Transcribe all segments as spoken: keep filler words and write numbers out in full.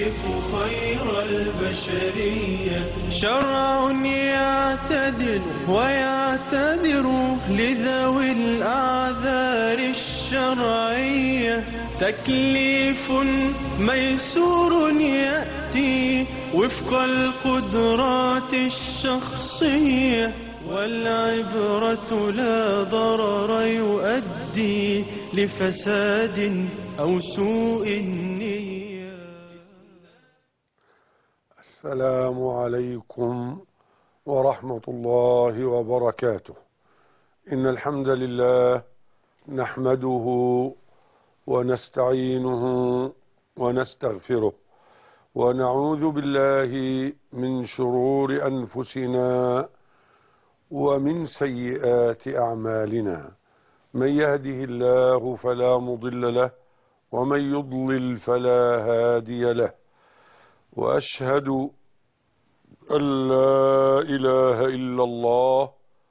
يهتف خير البشرية، شرع يعتدل ويعتذر لذوي الأعذار الشرعية، تكليف ميسور يأتي وفق القدرات الشخصية، والعبرة لا ضرر يؤدي لفساد أو سوء النية. السلام عليكم ورحمة الله وبركاته. إن الحمد لله نحمده ونستعينه ونستغفره، ونعوذ بالله من شرور أنفسنا ومن سيئات أعمالنا. من يهده الله فلا مضل له، ومن يضلل فلا هادي له، وأشهد أن لا إله إلا الله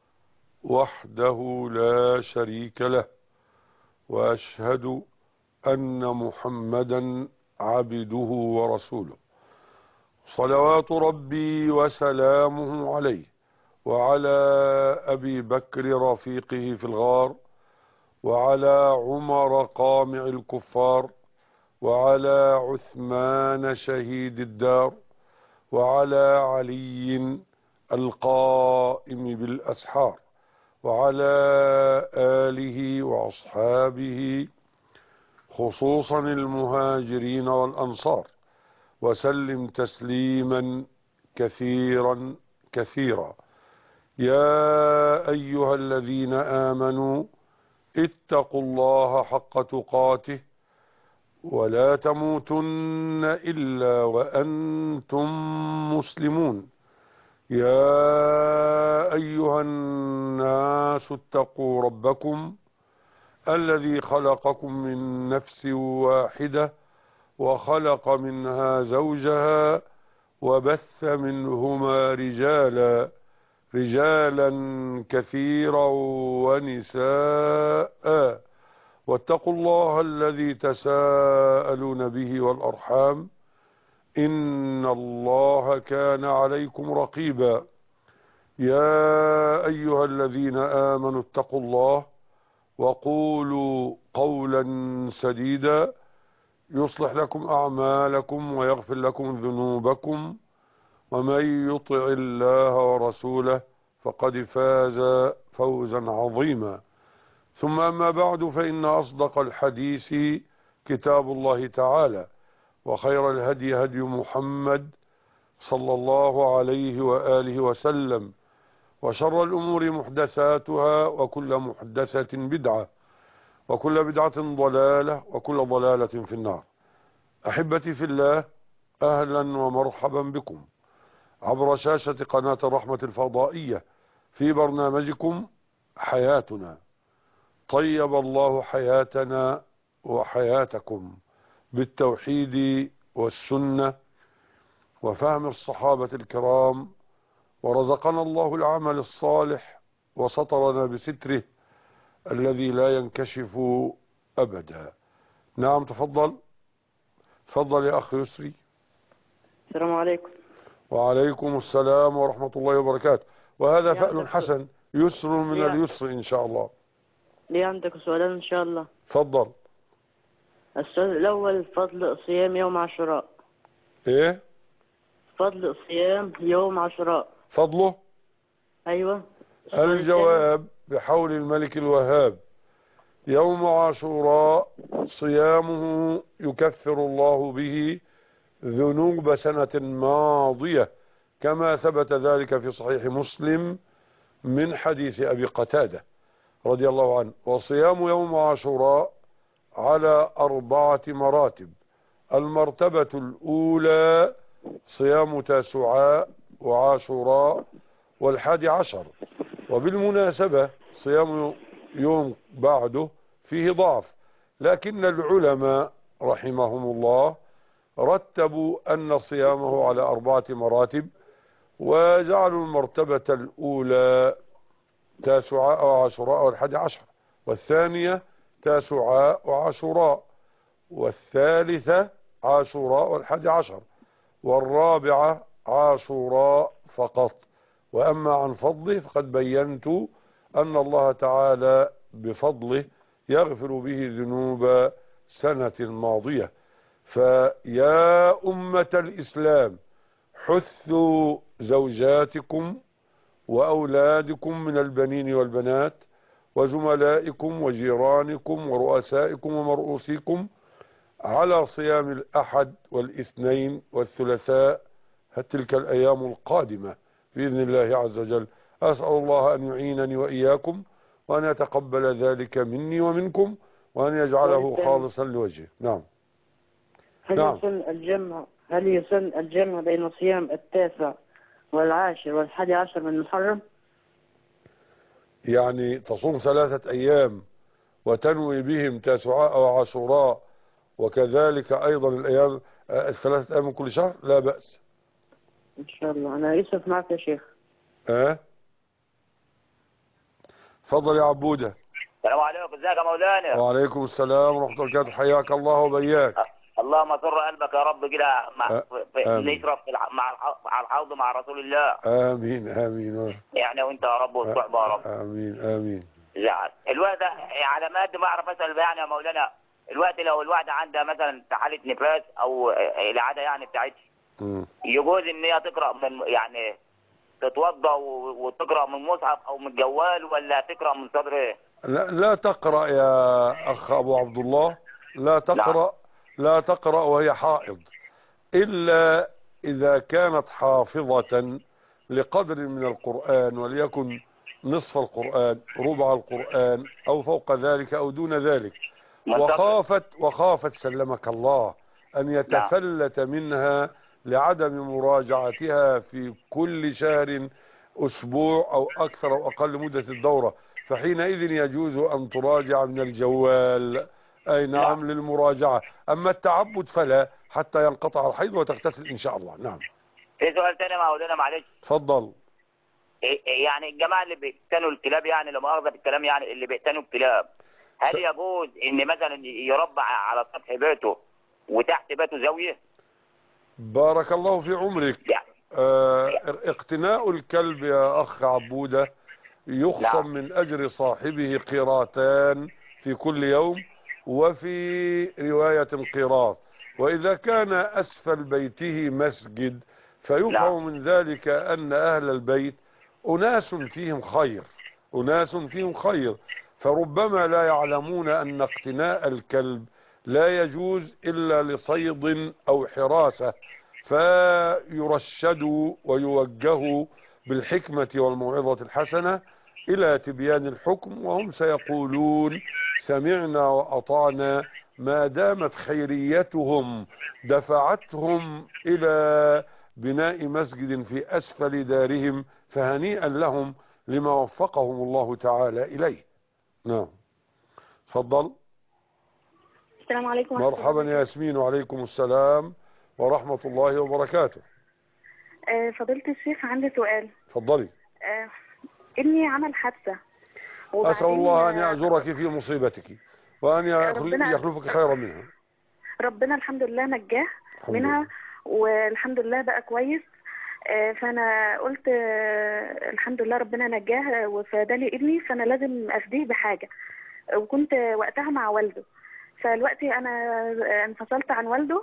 وحده لا شريك له، وأشهد أن محمدا عبده ورسوله، صلوات ربي وسلامه عليه وعلى أبي بكر رفيقه في الغار، وعلى عمر قامع الكفار، وعلى عثمان شهيد الدار، وعلى علي القائم بالأسحار، وعلى آله وأصحابه خصوصا المهاجرين والأنصار، وسلم تسليما كثيرا كثيرا. يا أيها الذين آمنوا اتقوا الله حق تقاته ولا تموتن إلا وأنتم مسلمون. يا أيها الناس اتقوا ربكم الذي خلقكم من نفس واحدة، وخلق منها زوجها، وبث منهما رجالا رجالا كثيرا ونساء، واتقوا الله الذي تساءلون به والأرحام إن الله كان عليكم رقيبا. يا أيها الذين آمنوا اتقوا الله وقولوا قولا سديدا يصلح لكم أعمالكم ويغفر لكم ذنوبكم، ومن يطع الله ورسوله فقد فاز فوزا عظيما. ثم أما بعد، فإن أصدق الحديث كتاب الله تعالى، وخير الهدي هدي محمد صلى الله عليه وآله وسلم، وشر الأمور محدثاتها، وكل محدثة بدعة، وكل بدعة ضلالة، وكل ضلالة في النار. أحبتي في الله، أهلا ومرحبا بكم عبر شاشة قناة الرحمة الفضائية في برنامجكم حياتنا. طيب الله حياتنا وحياتكم بالتوحيد والسنة وفهم الصحابة الكرام، ورزقنا الله العمل الصالح وسطرنا بستره الذي لا ينكشف أبدا. نعم، تفضل تفضل يا أخي يسري. السلام عليكم. وعليكم السلام ورحمة الله وبركاته. وهذا فأل حسن، يسر من اليسر إن شاء الله. ليه عندك سؤالين إن شاء الله؟ تفضل. السؤال الأول: فضل صيام يوم عاشوراء. إيه؟ فضل صيام يوم عاشوراء. فضله؟ أيوة. الجواب بحول الملك الوهاب: يوم عاشوراء صيامه يكفر الله به ذنوب سنة ماضية، كما ثبت ذلك في صحيح مسلم من حديث أبي قتادة رضي الله عنه. وصيام يوم عاشوراء على أربعة مراتب. المرتبة الأولى صيام تاسوعاء وعاشوراء والحادي عشر. وبالمناسبة صيام يوم بعده فيه ضعف، لكن العلماء رحمهم الله رتبوا أن صيامه على أربعة مراتب، وجعلوا المرتبة الأولى تاسوعاء وعاشوراء والحادي عشر، والثانية تاسوعاء وعاشوراء، والثالثة عاشوراء والحادي عشر، والرابعة عاشوراء فقط. وأما عن فضله فقد بينت أن الله تعالى بفضله يغفر به ذنوب سنة ماضية. فيا أمة الإسلام حثوا زوجاتكم وأولادكم من البنين والبنات وزملائكم وجيرانكم ورؤسائكم ومرؤوسيكم على صيام الأحد والاثنين والثلاثاء تلك الأيام القادمة بإذن الله عز وجل. أسأل الله أن يعينني وإياكم وأن يتقبل ذلك مني ومنكم وأن يجعله خالصا لوجهه. نعم. هل نعم. يسن الجمع هل يسن الجمع بين صيام التاسع والعاشر والحادي عشر من محرم؟ يعني تصوم ثلاثة أيام وتنوي بهم تاسعاء وعاشوراء وكذلك أيضا الأيام الثلاثة أيام من كل شهر، لا بأس. إن شاء الله. أنا يوسف معك يا شيخ. أه تفضل يا عبودة. السلام عليكم، ازيك يا مولانا؟ وعليكم السلام ورحمة الله وبركاته، حياك الله وبياك. اللهم سر قلبك يا رب كده مع آه. نشرب مع مع الحوض مع رسول الله. آمين آمين. يعني وانت يا رب والصحبة يا رب. آمين آمين. زعل الوقت على ما قد ما اعرف اسال يعني يا مولانا، الوقت لو الواحدة عندها مثلا حالة نفاس او العادة يعني بتاعتها يجوز ان هي تقرا من يعني تتوضا وتقرا من مصحف او من الجوال ولا تقرا من صدر ايه؟ لا لا تقرأ يا أخ أبو عبد الله، لا تقرأ لا تقرأ وهي حائض إلا إذا كانت حافظة لقدر من القرآن وليكن نصف القرآن ربع القرآن أو فوق ذلك أو دون ذلك، وخافت وخافت سلمك الله أن يتفلت منها لعدم مراجعتها في كل شهر أسبوع أو أكثر أو أقل مدة الدورة، فحينئذ يجوز أن تراجع من الجوال. أي نعم للمراجعة. أما التعبد فلا حتى ينقطع الحيض وتغتسل إن شاء الله. نعم. في سؤال تاني يا مولانا معلش. تفضل. يعني الجماعة اللي بيقتنوا الكلاب يعني لو مؤاخذة بالكلام يعني اللي بيقتنوا الكلاب هل يجوز إن مثلا يربع على سطح بيته وتحت بيته زاوية؟ بارك الله في عمرك. يعني. آه اقتناء الكلب يا أخ عبودة يخصم من أجر صاحبه قيراتان في كل يوم وفي رواية قيراط، وإذا كان أسفل بيته مسجد فيفهم من ذلك أن أهل البيت أناس فيهم خير أناس فيهم خير فربما لا يعلمون أن اقتناء الكلب لا يجوز إلا لصيد أو حراسة، فيرشدوا ويوجهوا بالحكمة والموعظة الحسنة إلى تبيان الحكم، وهم سيقولون سمعنا وأطعنا ما دامت خيريتهم دفعتهم إلى بناء مسجد في أسفل دارهم، فهنيئا لهم لما وفقهم الله تعالى إليه. نعم. تفضل. السلام عليكم. مرحبا يا ياسمين. وعليكم السلام ورحمة الله وبركاته. آه فضيلة الشيخ عندي سؤال. تفضلي. آه ابني عمل حادثة. أسأل الله أن يأجرك في مصيبتك وأن يخلفك خيرا منها. ربنا الحمد لله نجاه منها والحمد لله بقى كويس. آه فأنا قلت آه الحمد لله ربنا نجاه وفادالي ابني، فأنا لازم أفديه بحاجة، وكنت وقتها مع والده. فالوقتي أنا انفصلت عن والده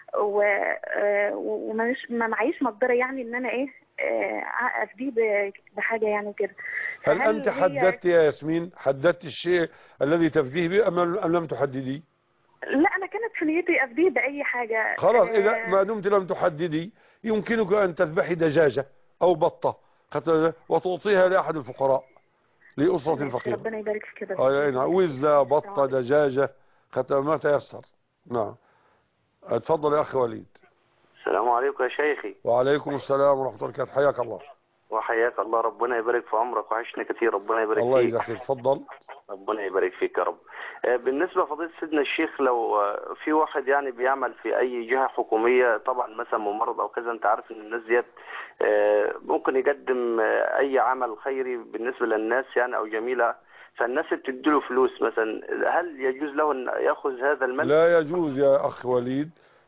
ومش ما معيش مقدرة يعني ان انا ايه افديه بحاجة يعني كده. هل انت حددت يا ياسمين حددت الشيء الذي تفديه به ام لم تحددي؟ لا انا كانت في نيتي افديه باي حاجة. خلاص اذا ما دمت لم تحددي يمكنك ان تذبحي دجاجة او بطة وتعطيها لاحد الفقراء لأسرة فقيرة. ربنا يبارك في كده. اه وزة بطة دجاجة ما تيسر. نعم. اتفضل يا اخي وليد. السلام عليكم يا شيخي. وعليكم السلام ورحمة الله وبركاته، حياك الله. وحياك الله، ربنا يبارك في عمرك وعشنا كثير، ربنا يبارك الله فيك. يجزاك خير. تفضل. ربنا يبارك فيك يا رب. بالنسبة لفضيلة سيدنا الشيخ، لو في واحد يعني بيعمل في أي جهة حكومية طبعا مثلا ممرض أو كذا، أنت عارف إن الناس ديت ممكن يقدم أي عمل خيري بالنسبة للناس يعني أو جميلة، فالناس بتديله فلوس مثلا، هل يجوز له أن يأخذ هذا المال؟ لا يجوز يا أخ وليد،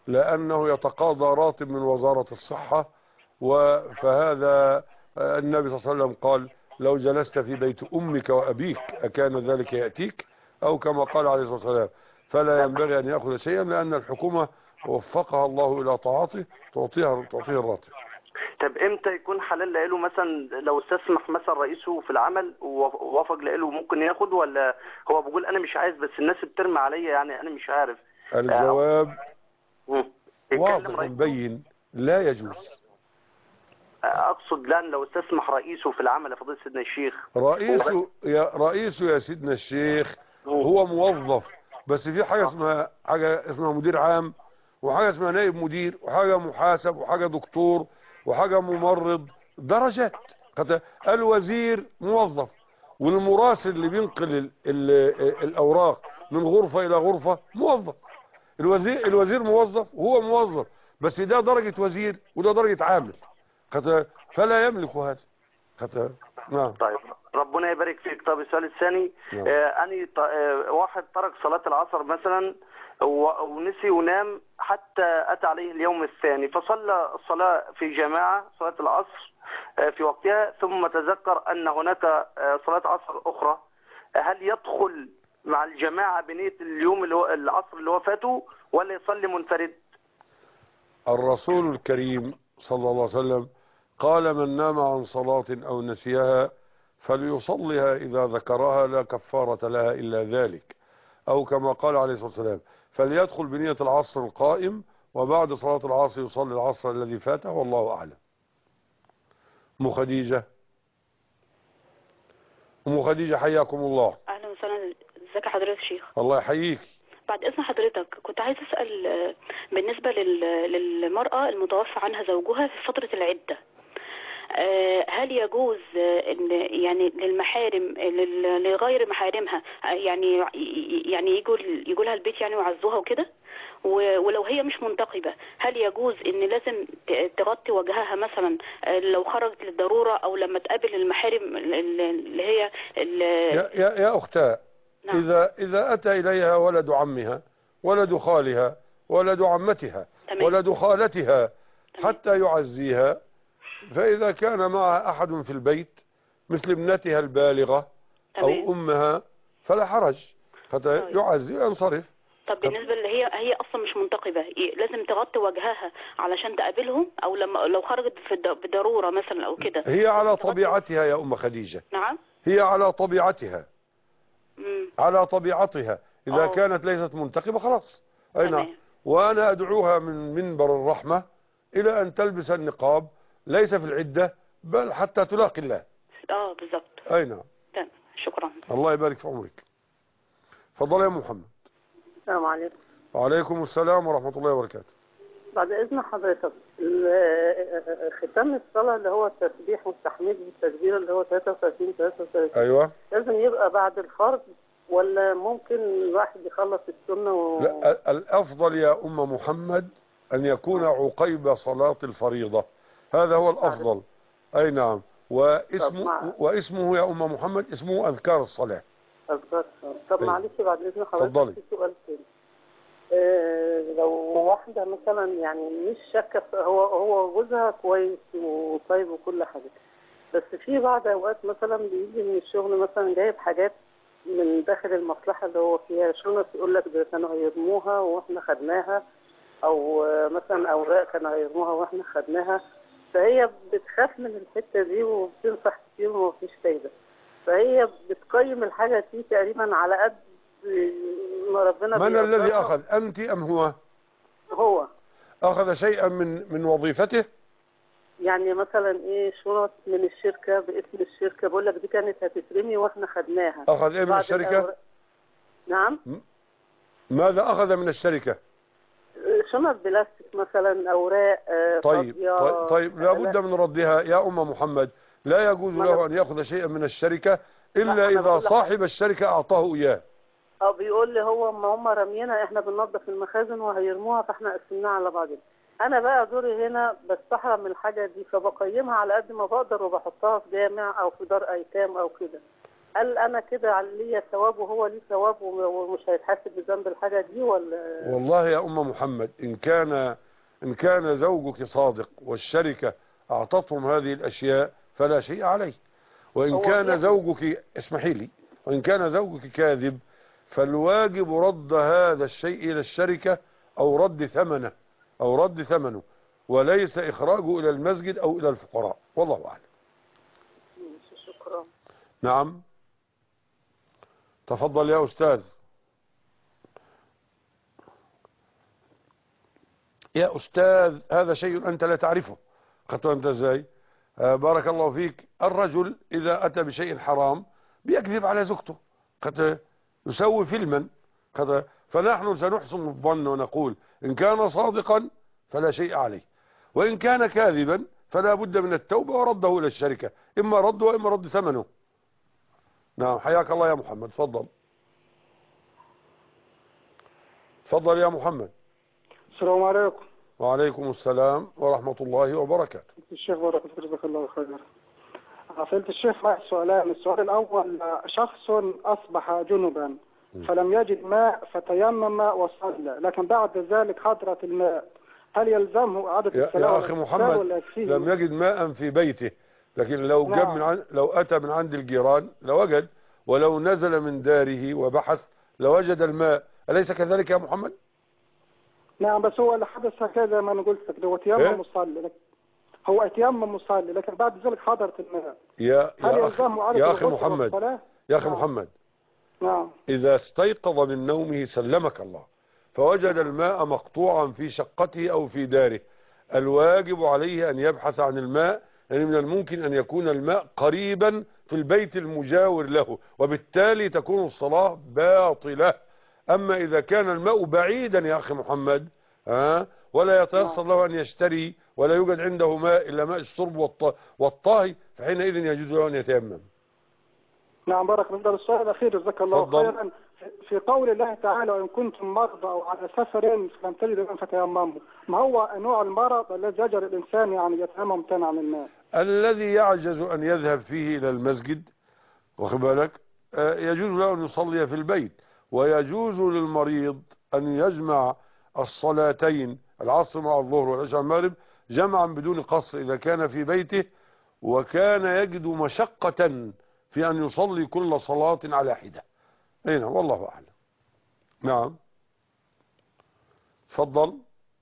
لأنه يتقاضى راتب من وزارة الصحة، فهذا النبي صلى الله عليه وسلم قال لو جلست في بيت أمك وأبيك أكان ذلك يأتيك، أو كما قال عليه الصلاة والسلام فلا ينبغي أن يأخذ شيئا، لأن الحكومة وفقها الله إلى طاعته تعطيها تعطيه الراتب. طب امتى يكون حلال له مثلا لو استسمح مثلا رئيسه في العمل ووافق له ممكن ياخد، ولا هو بيقول انا مش عايز بس الناس بترمي عليا يعني انا مش عارف؟ الجواب واضح مبين لا يجوز. اقصد لان لو استسمح رئيسه في العمل يا فضيله سيدنا الشيخ، رئيسه يا رئيسه يا سيدنا الشيخ هو موظف، بس في حاجه اسمها حاجه اسمها مدير عام، وحاجه اسمها نائب مدير، وحاجه محاسب، وحاجه دكتور، وحاجه ممرض، درجات. الوزير موظف، والمراسل اللي بينقل ال ال الاوراق من غرفه الى غرفه موظف. الوزير الوزير موظف وهو موظف، بس ده درجه وزير وده درجه عامل، فلا يملك هذا. نعم. طيب ربنا يبارك فيك. طب السؤال الثاني، نعم. آه أني آه واحد ترك صلاة العصر مثلا ونسي ونام حتى أتى عليه اليوم الثاني، فصلى الصلاة في جماعة صلاة العصر آه في وقتها، ثم تذكر أن هناك آه صلاة عصر أخرى، هل يدخل مع الجماعة بنية اليوم اللي هو العصر اللي هو فاته، ولا يصلي منفرد؟ الرسول الكريم صلى الله عليه وسلم قال من نام عن صلاة أو نسيها فليصليها إذا ذكرها لا كفارة لها إلا ذلك، أو كما قال عليه الصلاة والسلام فليدخل بنية العصر القائم، وبعد صلاة العصر يصلي العصر الذي فاته، والله أعلم. أم خديجة. أم خديجة حياكم الله. أهلا وسهلا. ازيك يا حضرتك يا شيخ؟ الله يحييك. بعد إذن حضرتك كنت عايز أسأل بالنسبة للمرأة المتوفى عنها زوجها في فترة العدة، هل يجوز ان يعني للمحارم لغير محارمها يعني يعني يجوا يجوا لها البيت يعني ويعزوها وكده، ولو هي مش منتقبة هل يجوز ان لازم تغطي وجهها مثلا لو خرجت للضرورة، او لما تقابل المحارم اللي هي يا, يا, يا أختها؟ نعم. إذا إذا أتى إليها ولد عمها ولد خالها ولد عمتها تمام. ولد خالتها تمام. حتى يعزيها، فإذا كان معها أحد في البيت مثل ابنتها البالغة تمام. أو أمها فلا حرج، حتى يعزي وينصرف. طب بالنسبة اللي هي هي أصلا مش منتقبة لازم تغطي وجهها علشان تقابلهم، أو لما لو خرجت في ضرورة مثلا أو كده؟ هي على طبيعتها يا أم خديجة. نعم. هي على طبيعتها. مم. على طبيعتها إذا أوه. كانت ليست منتقبة خلاص. أي نعم. وأنا أدعوها من منبر الرحمة إلى أن تلبس النقاب، ليس في العدة بل حتى تلاقي الله. اه بالظبط. أي نعم. تمام. شكرا. الله يبارك في عمرك. تفضل يا محمد. السلام عليكم. وعليكم السلام ورحمة الله وبركاته. بعد إذن حضرتك، ختام الصلاة اللي هو التسبيح والتحميد والتكبير اللي هو ثلاثة وثلاثين ثلاثة وثلاثين أيوة، لازم يبقى بعد الفرض ولا ممكن الواحد يخلص السنة و... لا، الأفضل يا أم محمد أن يكون عقيب صلاة الفريضة، هذا هو الأفضل. أي نعم. واسمه واسمه يا أم محمد اسمه أذكار الصلاة. أذكار. طب معلش بعد إذن حضرتك في سؤال تاني. آه لو واحدة مثلا يعني مش شاكة، هو هو جوزها كويس وطيب وكل حاجة، بس في بعض أوقات مثلا بيجي من الشغل مثلا جايب حاجات من داخل المصلحة اللي هو فيها شنط، يقول لك ده كانوا هيرموها واحنا خدناها، او مثلا اوراق كانوا هيرموها واحنا خدناها، فهي بتخاف من الحتة دي وبتنصح كتير ومفيش فايدة، فهي بتقيم الحاجة دي تقريبا على قد ما ربنا. من الذي اخذ، انت ام هو؟ هو اخذ شيئا من من وظيفته، يعني مثلا ايه شنط من الشركة باسم الشركة، بقول لك دي كانت هتترمي واحنا خدناها. اخذ ايه من الشركة؟ الأور... نعم. ماذا اخذ من الشركة؟ شنط بلاستيك مثلا، اوراق. طيب طيب, طيب لابد من ردها يا ام محمد. لا يجوز له ان ياخذ شيئا من الشركة الا اذا صاحب الشركة اعطاه اياه. اه بيقول لي هو ما هم رمينا، احنا بننظف المخازن وهيرموها فاحنا قسمناها على بعضنا. انا بقى دوري هنا بستحرم من الحاجة دي، فبقيمها على قد ما بقدر وبحطها في جامع او في دار ايتام او كده. هل انا كده ليا ثواب وهو ليه ثواب ومش هيتحاسب بذنب الحاجه دي ولا؟ والله يا ام محمد، ان كان ان كان زوجك صادق والشركه اعطتهم هذه الاشياء فلا شيء عليه، وان كان زوجك اسمحي لي وان كان زوجك كاذب فالواجب رد هذا الشيء الى الشركه او رد ثمنه او رد ثمنه وليس اخراجه الى المسجد او الى الفقراء، والله اعلم. شكرا. نعم تفضل يا أستاذ. يا أستاذ هذا شيء أنت لا تعرفه، خدته أنت إزاي؟ آه بارك الله فيك. الرجل إذا أتى بشيء حرام بيكذب على زوجته، قد يسوي فيلما، قد فنحن سنحسن الظن ونقول إن كان صادقا فلا شيء عليه، وإن كان كاذبا فلا بد من التوبة ورده إلى الشركة، إما رده وإما رد ثمنه. نعم حياك الله يا محمد. تفضل تفضل يا محمد. السلام عليكم. وعليكم السلام ورحمة الله وبركاته. الشيخ بارك جزاك الله خيرا. فضيلة الشيخ معي سؤالان. السؤال الأول، شخص أصبح جنبا فلم يجد ماء فتيمم وصلى، لكن بعد ذلك حضرت الماء، هل يلزمه عدد الصلاة؟ يا أخي محمد لم يجد ماء في بيته، لكن لو نعم. جاب من عن... لو أتى من عند الجيران لوجد، ولو نزل من داره وبحث لوجد الماء، أليس كذلك يا محمد؟ نعم بس هو اللي حدث هكذا ما أنا قلت لك، هو تيمم إيه؟ مصلي، هو تيمم مصلي لكن بعد ذلك حضرت الماء. يا يا أخي, يا أخي محمد يا أخي نعم. محمد نعم إذا استيقظ من نومه سلمك الله فوجد الماء مقطوعا في شقته أو في داره، الواجب عليه أن يبحث عن الماء، يعني من الممكن أن يكون الماء قريبا في البيت المجاور له، وبالتالي تكون الصلاة باطلة. أما إذا كان الماء بعيدا يا أخي محمد ها ولا يتيسر له أن يشتري ولا يوجد عنده ماء إلا ماء الشرب والطهي فحينئذ يجوز له أن يتيمم. نعم بارك الله. السؤال الأخير جزاك الله خيرا، في قول الله تعالى وإن كنتم مرضى أو على سفر فلم تجدوا ماء فتيمموا، ما هو نوع المرض الذي يجعل الإنسان يعني يتيمم ممتنع عن الماء؟ الذي يعجز أن يذهب فيه إلى المسجد واخد بالك يجوز له أن يصلي في البيت، ويجوز للمريض أن يجمع الصلاتين العصر مع الظهر والعشاء المغرب جمعا بدون قصر إذا كان في بيته وكان يجد مشقة في أن يصلي كل صلاة على حدة. أين والله أعلم. نعم تفضل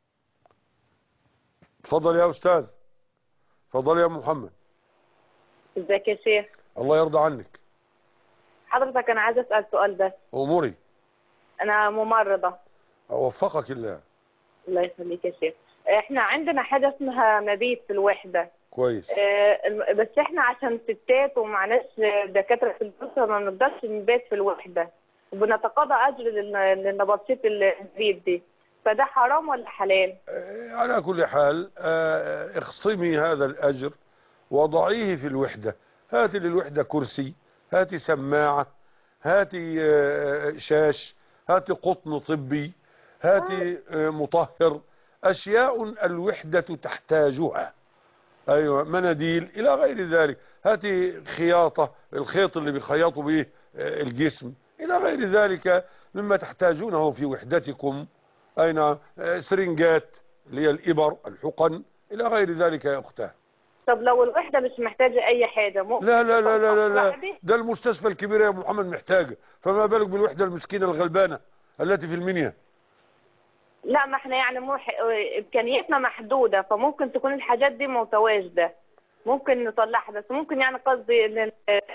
تفضل يا أستاذ. تفضل يا محمد. ازيك يا شيخ؟ الله يرضى عنك. حضرتك أنا عايز أسأل سؤال بس. أموري. أنا ممرضة. أوفقك الله. الله يخليك يا شيخ. احنا عندنا حاجة اسمها مبيت في الوحدة. كويس. اه بس احنا عشان ستات ومعناش دكاترة في الأسرة ما بنقدرش نبات في الوحدة، وبنتقاضى أجر للنبطشية المبيت دي، فده حرام ولا حلال؟ اه على كل حال اه اخصمي هذا الأجر وضعيه في الوحدة. هاتي للوحدة كرسي، هاتي سماعة، هاتي اه شاش، هاتي قطن طبي، هاتي اه مطهر، أشياء الوحدة تحتاجها. أيوة مناديل إلى غير ذلك، هاتي خياطة الخيط اللي بيخيطوا به الجسم إلى غير ذلك مما تحتاجونه في وحدتكم. أين سرنجات اللي هي الإبر الحقن إلى غير ذلك يا أختاه. طب لو الوحدة مش محتاجة أي حاجة ممكن؟ لا لا لا لا لا, لا. ده المستشفى الكبير يا محمد محتاجة، فما بالك بالوحدة المسكينة الغلبانة التي في المنيا. لا ما احنا يعني مح... امكانياتنا محدوده، فممكن تكون الحاجات دي متواجده ممكن نطلعها، بس ممكن يعني قصدي ان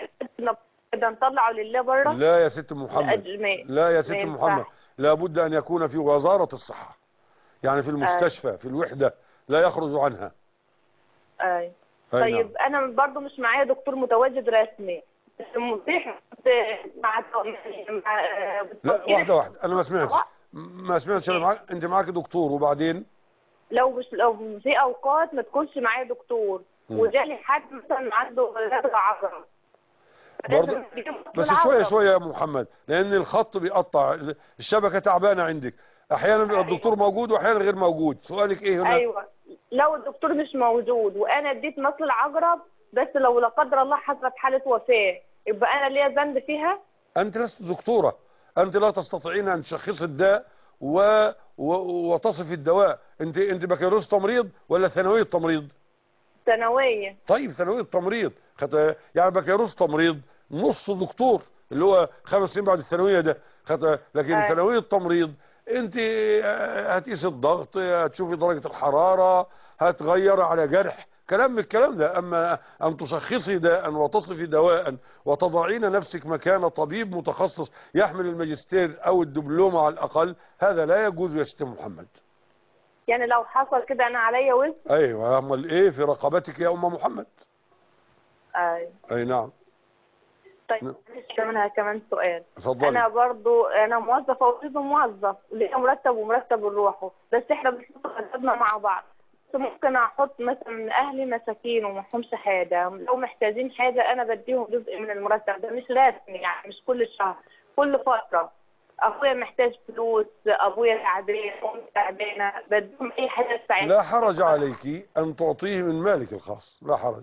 نطلعه لله بره. لا يا ست محمد لا يا ست محمد لابد ان يكون في وزاره الصحه، يعني في المستشفى أي. في الوحده لا يخرج عنها. اي طيب نعم. انا برضو مش معايا دكتور متواجد رسمي، بس متيح مع مع لا واحده واحده انا ما سمعتش ما سمعتش. انا معاك انت معاك دكتور وبعدين لو مش لو في اوقات ما تكونش معايا دكتور وجالي حد مثلا عنده لدغه عضله برضه بس شويه شويه يا محمد لان الخط بيقطع، الشبكه تعبانه عندك، احيانا بيبقى الدكتور موجود واحيانا غير موجود. سؤالك ايه هنا؟ ايوه لو الدكتور مش موجود وانا اديت مثل العقرب، بس لو لا قدر الله حصلت حاله وفاه يبقى انا ليا ذنب فيها؟ انت لست دكتورة، انت لا تستطيعين ان تشخصي الداء و... و... وتصفي الدواء. انت انت بكالوريوس تمريض ولا ثانوية تمريض؟ ثانوية. طيب ثانوية تمريض، خد... يعني بكالوريوس تمريض نص دكتور اللي هو خمس سنين بعد الثانوية ده، خد... لكن أي. ثانوية تمريض انت هتقيس الضغط، هتشوفي درجة الحرارة، هتغير على جرح، كلام من الكلام ده. اما ان تشخصي داء وتصفي دواء وتضعين نفسك مكان طبيب متخصص يحمل الماجستير او الدبلوم على الاقل، هذا لا يجوز يا ست محمد. يعني لو حصل كده انا عليا وزن؟ ايوه، امال ايه في رقبتك يا ام محمد؟ ايوه. اي نعم. طيب كمان كمان سؤال. اتفضلي. انا برضو انا موظفه وزوجي موظف، ليه مرتب ومرتب نروحه، بس احنا بنحطنا مع بعض. بس ممكن احط مثلا اهلي مساكين ومحهمش حاجه، لو محتاجين حاجه انا بديهم جزء من المرتب ده، مش لازم يعني مش كل شهر، كل فتره. ابويا محتاج فلوس، ابويا تعبان، امي تعبانه، بديهم اي حاجه تساعدهم. لا حرج عليك ان تعطيه من مالك الخاص، لا حرج.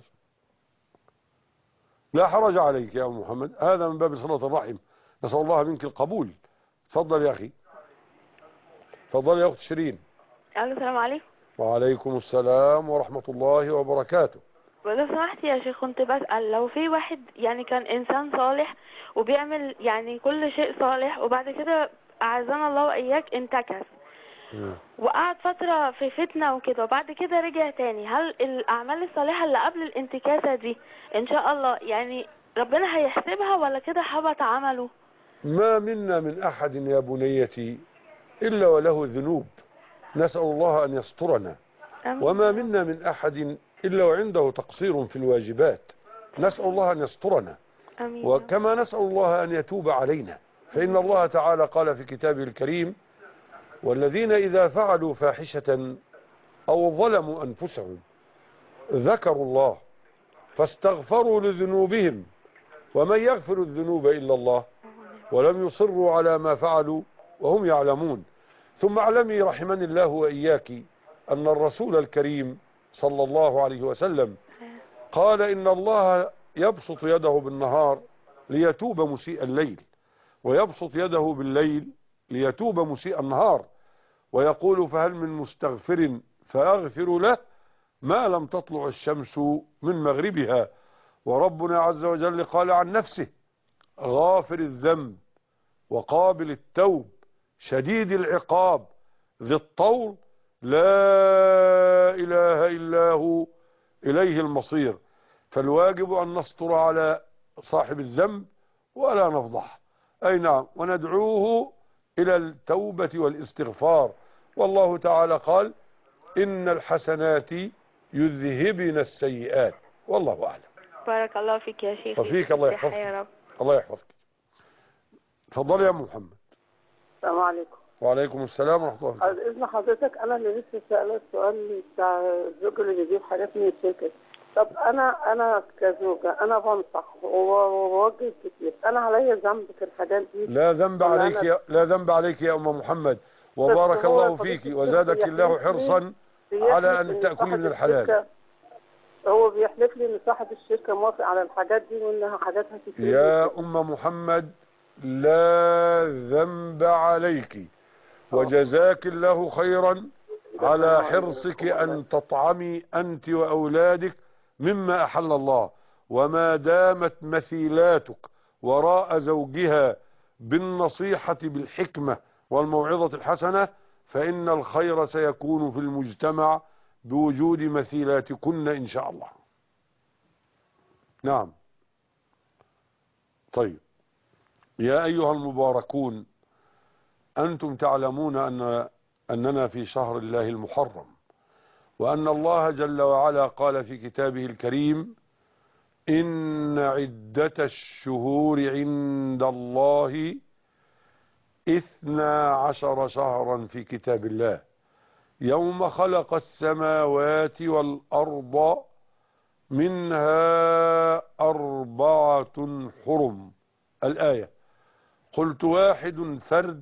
لا حرج عليك يا ام محمد، هذا من باب صلة الرحم، نسأل الله منك القبول. تفضل يا اخي. تفضل يا اخت شيرين. السلام عليكم. وعليكم السلام ورحمة الله وبركاته. ولو سمحت يا شيخ كنت بسأل، لو في واحد يعني كان إنسان صالح وبيعمل يعني كل شيء صالح، وبعد كده أعزنا الله وإياك انتكس وقعد فترة في فتنة وكده، وبعد كده رجع تاني، هل الأعمال الصالحة اللي قبل الانتكاسة دي إن شاء الله يعني ربنا هيحسبها ولا كده حبط عمله؟ ما منا من أحد يا بنيتي إلا وله ذنوب، نسأل الله أن يسترنا. أمين. وما منا من أحد إلا وعنده تقصير في الواجبات، نسأل الله أن يسترنا. أمين. وكما نسأل الله أن يتوب علينا، فإن الله تعالى قال في كتابه الكريم: والذين إذا فعلوا فاحشة أو ظلموا أنفسهم ذكروا الله فاستغفروا لذنوبهم ومن يغفر الذنوب إلا الله ولم يصروا على ما فعلوا وهم يعلمون. ثم اعلمي رحمني الله وإياك أن الرسول الكريم صلى الله عليه وسلم قال: إن الله يبسط يده بالنهار ليتوب مسيء الليل، ويبسط يده بالليل ليتوب مسيء النهار، ويقول: فهل من مستغفر فأغفر له ما لم تطلع الشمس من مغربها. وربنا عز وجل قال عن نفسه: غافر الذنب وقابل التوب شديد العقاب ذي الطول لا إله إلا هو إليه المصير. فالواجب أن نستر على صاحب الذنب ولا نفضح، أي نعم، وندعوه إلى التوبة والاستغفار. والله تعالى قال: إن الحسنات يذهبن السيئات، والله أعلم. بارك الله فيك يا شيخ. وفيك، الله يحفظك يا رب. الله يحفظك. تفضلي يا محمد. السلام عليكم. وعليكم السلام ورحمة الله. على إذن حضرتك، أنا اللي لسه سألت السؤال بتاع الزوج اللي بيجيب حاجات من الشركة. طب أنا أنا كزوجة أنا بنصح وبوجه كتير، أنا عليا ذنب في الحاجات دي؟ لا ذنب عليك يا لا ذنب عليك يا أم محمد، وبارك الله فيك وزادك الله حرصا على أن تأكلي من الحلال. هو بيحلف لي إن صاحب الشركة موافق على الحاجات دي وإنها حاجات هتفيد. يا أم محمد لا ذنب عليك، وجزاك الله خيرا على حرصك أن تطعمي أنت وأولادك مما أحل الله. وما دامت مثيلاتك وراء زوجها بالنصيحة بالحكمة والموعظة الحسنة فإن الخير سيكون في المجتمع بوجود مثيلاتكن إن شاء الله. نعم. طيب يا أيها المباركون، أنتم تعلمون أن أننا في شهر الله المحرم، وأن الله جل وعلا قال في كتابه الكريم: إن عدة الشهور عند الله اثنا عشر شهرا في كتاب الله يوم خلق السماوات والأرض منها أربعة حرم. الآية. قلت: واحد فرد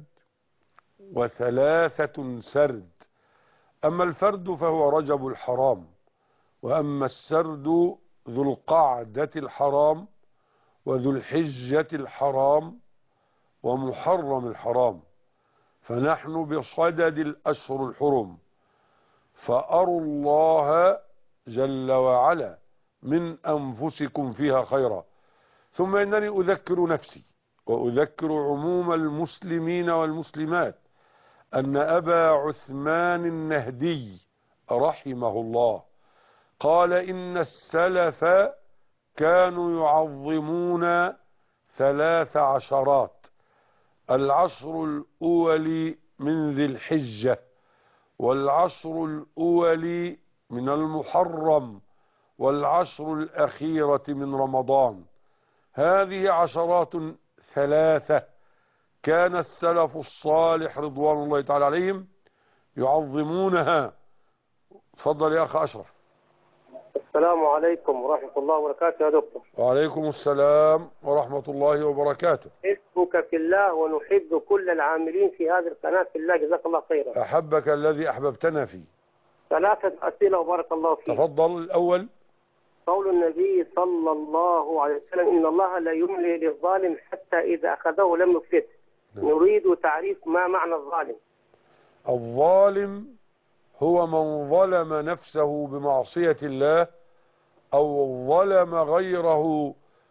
وثلاثة سرد. أما الفرد فهو رجب الحرام، وأما السرد ذو القعدة الحرام، وذو الحجة الحرام ومحرم الحرام، فنحن بصدد الأشهر الحرم، فأروا الله جل وعلا من أنفسكم فيها خيرا. ثم إنني أذكر نفسي وأذكر عموم المسلمين والمسلمات أن أبا عثمان النهدي رحمه الله قال إن السلف كانوا يعظمون ثلاث عشرات: العشر الأول من ذي الحجة، والعشر الأول من المحرم، والعشر الأخيرة من رمضان. هذه عشرات ثلاثة كان السلف الصالح رضوان الله تعالى عليهم يعظمونها. تفضل يا أخ أشرف. السلام عليكم ورحمة الله وبركاته يا دكتور. وعليكم السلام ورحمة الله وبركاته. نحبك في الله ونحب كل العاملين في هذه القناة في الله، جزاك الله خيرا. أحبك الذي أحببتنا فيه. ثلاثة أسئلة وبارك الله فيك. تفضل. الأول قول النبي صلى الله عليه وسلم إن الله لا يملي للظالم حتى إذا أخذه لم يفلته. نريد تعريف ما معنى الظالم. الظالم هو من ظلم نفسه بمعصية الله أو ظلم غيره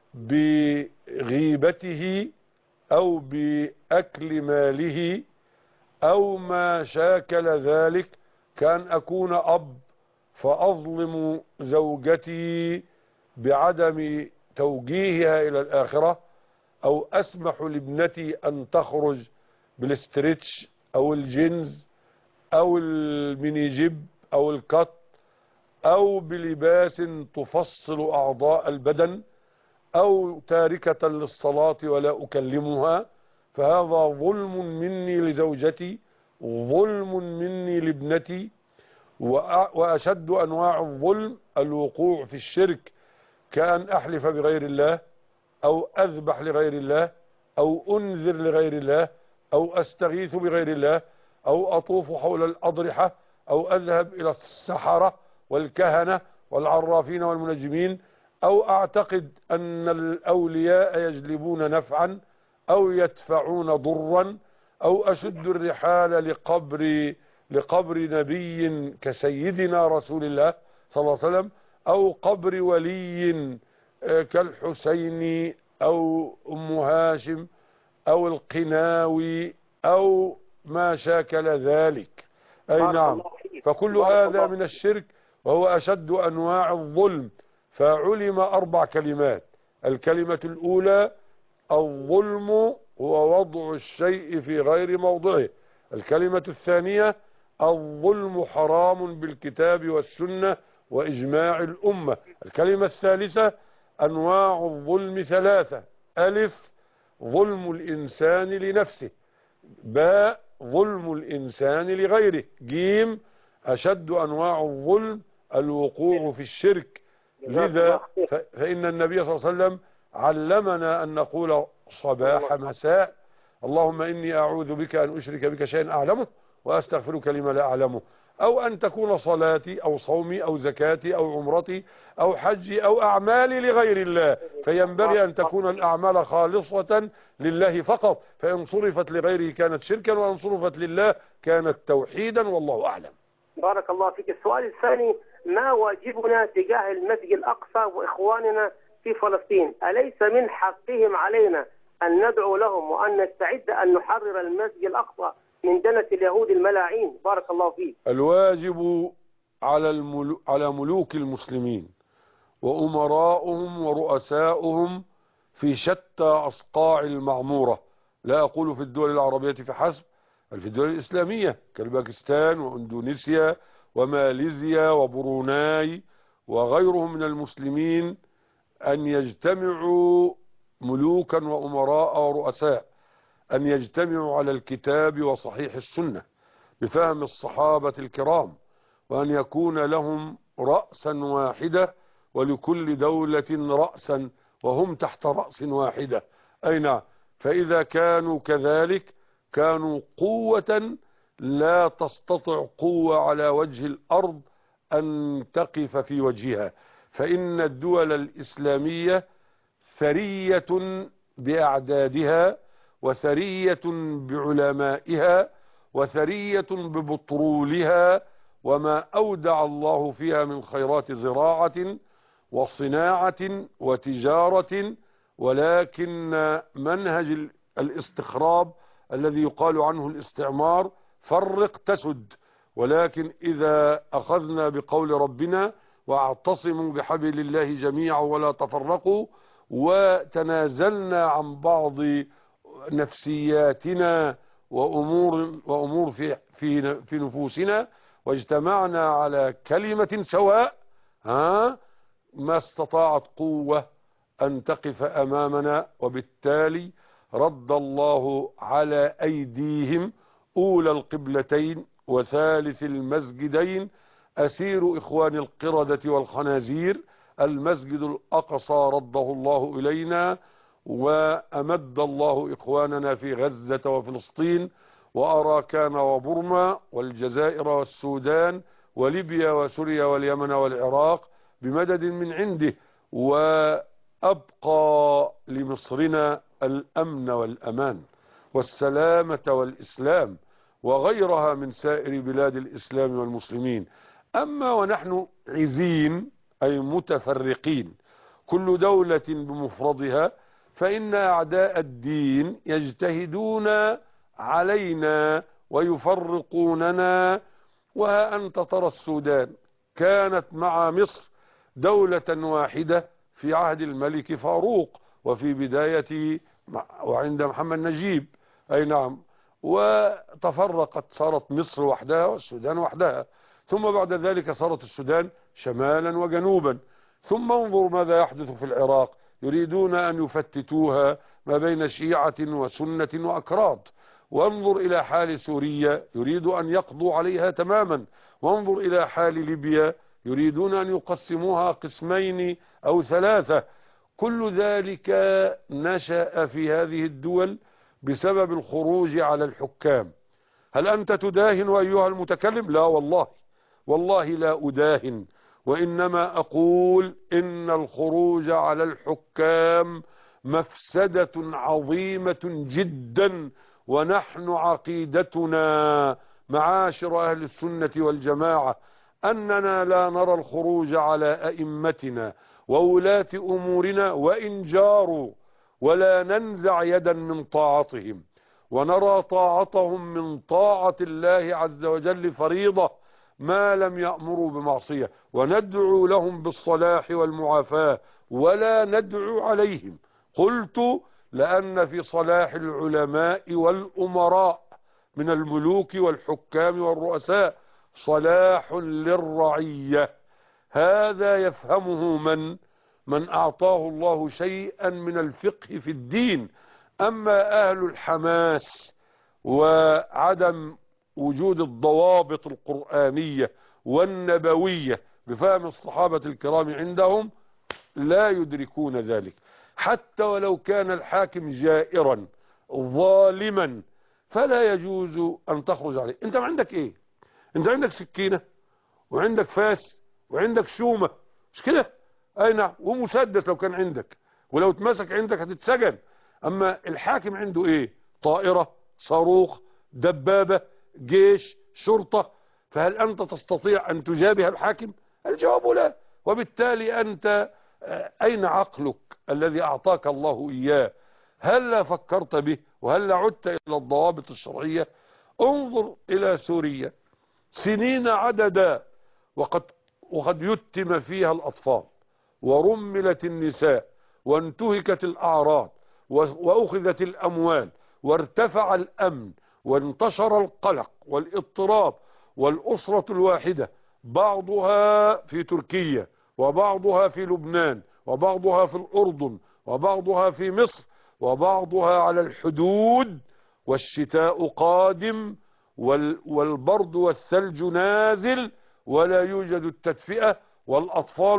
بغيبته أو بأكل ماله أو ما شاكل ذلك. كان أكون أب فأظلم زوجتي بعدم توجيهها إلى الآخرة، أو أسمح لابنتي أن تخرج بالاستريتش أو الجينز أو الميني جيب أو الكت أو بلباس تفصل أعضاء البدن أو تاركة للصلاة ولا أكلمها، فهذا ظلم مني لزوجتي، ظلم مني لابنتي. وأشد أنواع الظلم الوقوع في الشرك، كأن أحلف بغير الله أو أذبح لغير الله أو أنذر لغير الله أو أستغيث بغير الله أو أطوف حول الأضرحة أو أذهب إلى السحرة والكهنة والعرافين والمنجمين أو أعتقد أن الأولياء يجلبون نفعا أو يدفعون ضرا أو أشد الرحال لقبر لقبر نبي كسيدنا رسول الله صلى الله عليه وسلم أو قبر ولي كالحسين أو أم هاشم أو القناوي أو ما شاكل ذلك. أي نعم، فكل هذا من الشرك وهو أشد أنواع الظلم. فعلم أربع كلمات: الكلمة الأولى الظلم هو وضع الشيء في غير موضعه. الكلمة الثانية الظلم حرام بالكتاب والسنة وإجماع الأمة. الكلمة الثالثة أنواع الظلم ثلاثة: ألف ظلم الإنسان لنفسه، باء ظلم الإنسان لغيره، جيم أشد أنواع الظلم الوقوع في الشرك. لذا فإن النبي صلى الله عليه وسلم علمنا أن نقول صباح مساء اللهم إني أعوذ بك أن أشرك بك شيئا أعلمه وأستغفرك لما لا أعلمه، أو أن تكون صلاتي أو صومي أو زكاتي أو عمرتي أو حجي أو أعمالي لغير الله، فينبغي أن تكون الأعمال خالصة لله فقط، فإن صرفت لغيره كانت شركا وإن صرفت لله كانت توحيدا، والله أعلم. بارك الله فيك. السؤال الثاني: ما واجبنا تجاه المسجد الأقصى وإخواننا في فلسطين؟ أليس من حقهم علينا أن ندعو لهم وأن نستعد أن نحرر المسجد الأقصى من دنة اليهود الملاعين؟ بارك الله فيك. الواجب على الملو... على ملوك المسلمين وأمراؤهم ورؤساؤهم في شتى أصقاع المعمورة، لا أقول في الدول العربية فحسب، بل في الدول الإسلامية كالباكستان وإندونيسيا وماليزيا وبروناي وغيرهم من المسلمين، أن يجتمعوا ملوكا وأمراء ورؤساء، أن يجتمعوا على الكتاب وصحيح السنة بفهم الصحابة الكرام، وأن يكون لهم رأسا واحدة ولكل دولة رأسا وهم تحت رأس واحدة. أي نعم، فإذا كانوا كذلك كانوا قوة لا تستطع قوة على وجه الأرض أن تقف في وجهها، فإن الدول الإسلامية ثرية بأعدادها، وثرية بعلمائها، وثرية ببطرولها، وما أودع الله فيها من خيرات زراعة وصناعة وتجارة. ولكن منهج الاستخراب الذي يقال عنه الاستعمار فرق تسد. ولكن إذا أخذنا بقول ربنا واعتصموا بحبل الله جميعا ولا تفرقوا، وتنازلنا عن بعض نفسياتنا وأمور, وأمور في, في, في نفوسنا واجتمعنا على كلمة سواء، ها ما استطاعت قوة أن تقف أمامنا. وبالتالي رد الله على أيديهم أولى القبلتين وثالث المسجدين، أسير إخوان القردة والخنازير. المسجد الأقصى رده الله إلينا، وأمد الله إخواننا في غزة وفلسطين وأراكان وبرما والجزائر والسودان وليبيا وسوريا واليمن والعراق بمدد من عنده، وأبقى لمصرنا الأمن والأمان والسلامة والإسلام وغيرها من سائر بلاد الإسلام والمسلمين. أما ونحن عزين أي متفرقين كل دولة بمفردها، فإن أعداء الدين يجتهدون علينا ويفرقوننا. وها أنت ترى السودان كانت مع مصر دولة واحدة في عهد الملك فاروق وفي بداية وعند محمد نجيب، أي نعم، وتفرقت صارت مصر وحدها والسودان وحدها، ثم بعد ذلك صارت السودان شمالا وجنوبا. ثم انظر ماذا يحدث في العراق، يريدون أن يفتتوها ما بين شيعة وسنة وأكراد. وانظر إلى حال سوريا، يريد أن يقضوا عليها تماما. وانظر إلى حال ليبيا، يريدون أن يقسموها قسمين أو ثلاثة. كل ذلك نشأ في هذه الدول بسبب الخروج على الحكام. هل أنت تداهن أيها المتكلم؟ لا والله، والله لا أداهن، وإنما أقول إن الخروج على الحكام مفسدة عظيمة جدا. ونحن عقيدتنا معاشر أهل السنة والجماعة أننا لا نرى الخروج على أئمتنا وولاة أمورنا وإن جاروا، ولا ننزع يدا من طاعتهم، ونرى طاعتهم من طاعة الله عز وجل فريضة ما لم يأمروا بمعصية، وندعو لهم بالصلاح والمعافاة ولا ندعو عليهم. قلت لأن في صلاح العلماء والأمراء من الملوك والحكام والرؤساء صلاح للرعية. هذا يفهمه من من أعطاه الله شيئا من الفقه في الدين. أما أهل الحماس وعدم وجود الضوابط القرآنية والنبوية بفهم الصحابة الكرام عندهم لا يدركون ذلك. حتى ولو كان الحاكم جائرا ظالما فلا يجوز أن تخرج عليه. انت ما عندك ايه؟ انت عندك سكينة وعندك فاس وعندك شومة، مش كده؟ اي نعم، ومسدس لو كان عندك، ولو اتمسك عندك هتتسجن. اما الحاكم عنده ايه؟ طائرة، صاروخ، دبابة، جيش، شرطة. فهل انت تستطيع ان تجابه الحاكم؟ الجواب لا. وبالتالي انت اين عقلك الذي اعطاك الله اياه؟ هل لا فكرت به؟ وهل لا عدت الى الضوابط الشرعية؟ انظر الى سوريا سنين عددا، وقد وقد يتم فيها الاطفال ورملت النساء وانتهكت الاعراض واخذت الاموال وارتفع الامن وانتشر القلق والاضطراب، والاسرة الواحدة بعضها في تركيا وبعضها في لبنان وبعضها في الاردن وبعضها في مصر وبعضها على الحدود، والشتاء قادم والبرد والثلج نازل ولا يوجد التدفئة، والأطفال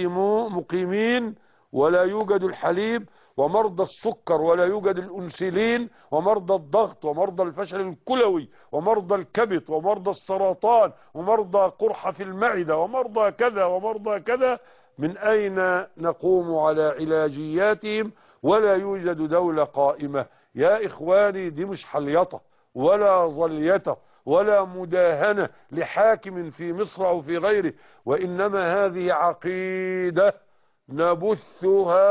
مقيمين ولا يوجد الحليب، ومرضى السكر ولا يوجد الأنسولين، ومرضى الضغط ومرضى الفشل الكلوي ومرضى الكبد ومرضى السرطان ومرضى قرحة في المعدة ومرضى كذا ومرضى كذا. من أين نقوم على علاجياتهم ولا يوجد دولة قائمة؟ يا إخواني دي مش حليطة ولا ظليطة ولا مداهنة لحاكم في مصر أو في غيره، وإنما هذه عقيدة نبثها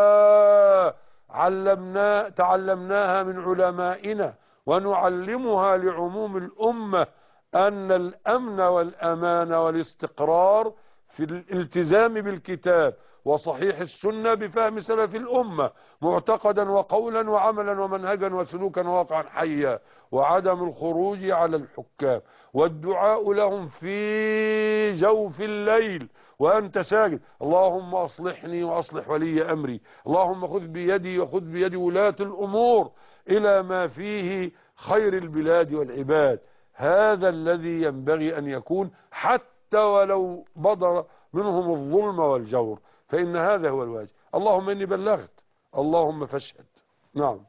علمنا تعلمناها من علمائنا ونعلمها لعموم الأمة، أن الأمن والأمان والاستقرار في الالتزام بالكتاب وصحيح السنة بفهم سلف الأمة معتقدا وقولا وعملا ومنهجا وسلوكا وواقعا حيا، وعدم الخروج على الحكام والدعاء لهم في جوف الليل وأنت ساجد، اللهم أصلحني وأصلح ولي أمري، اللهم خذ بيدي وخذ بيد ولاة الأمور إلى ما فيه خير البلاد والعباد. هذا الذي ينبغي أن يكون حتى ولو بدر منهم الظلم والجور، فإن هذا هو الواجب. اللهم إني بلغت، اللهم فاشهد. نعم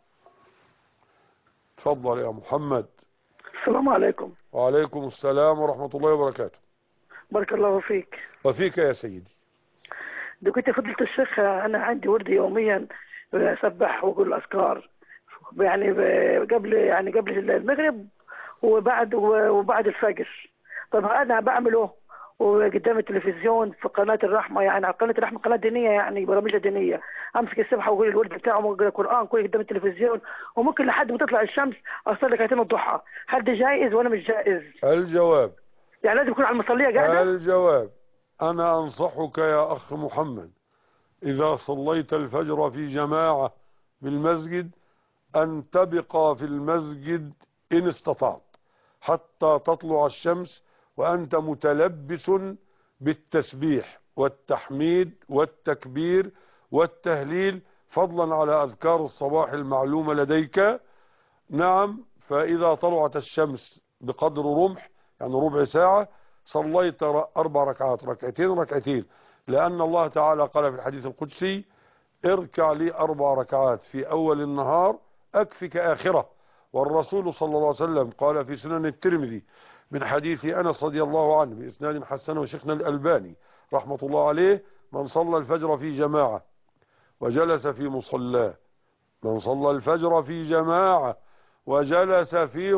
تفضل يا محمد. السلام عليكم. وعليكم السلام ورحمة الله وبركاته. بارك الله فيك. وفيك يا سيدي. دي كنت فضلة الشيخ، أنا عندي ورد يوميا أسبح وأقول أذكار يعني قبل يعني قبل المغرب وبعد وبعد الفجر. طب أنا بعمله وقدام التلفزيون في قناة الرحمة، يعني على قناة الرحمة قناة دينية يعني برامج دينية، أمسك السبحة وأقول الورد بتاعه وأقول القرآن كله قدام التلفزيون، وممكن لحد ما تطلع الشمس أصلي ركعتين الضحى. هل ده جائز ولا مش جائز؟ الجواب يعني لازم يكون على المصلية قاعدة؟ الجواب أنا أنصحك يا أخ محمد إذا صليت الفجر في جماعة بالمسجد أن تبقى في المسجد إن استطعت حتى تطلع الشمس وأنت متلبس بالتسبيح والتحميد والتكبير والتهليل فضلا على أذكار الصباح المعلومة لديك. نعم، فإذا طلعت الشمس بقدر رمح يعني ربع ساعة صليت أربع ركعات، ركعتين ركعتين، لأن الله تعالى قال في الحديث القدسي اركع لي أربع ركعات في أول النهار أكفك آخرة. والرسول صلى الله عليه وسلم قال في سنن الترمذي من حديث أنس رضي الله عنه بإسناد حسن وشيخنا الألباني رحمة الله عليه: من صلى الفجر في جماعة وجلس في مصلاه، من صلى الفجر في جماعة وجلس في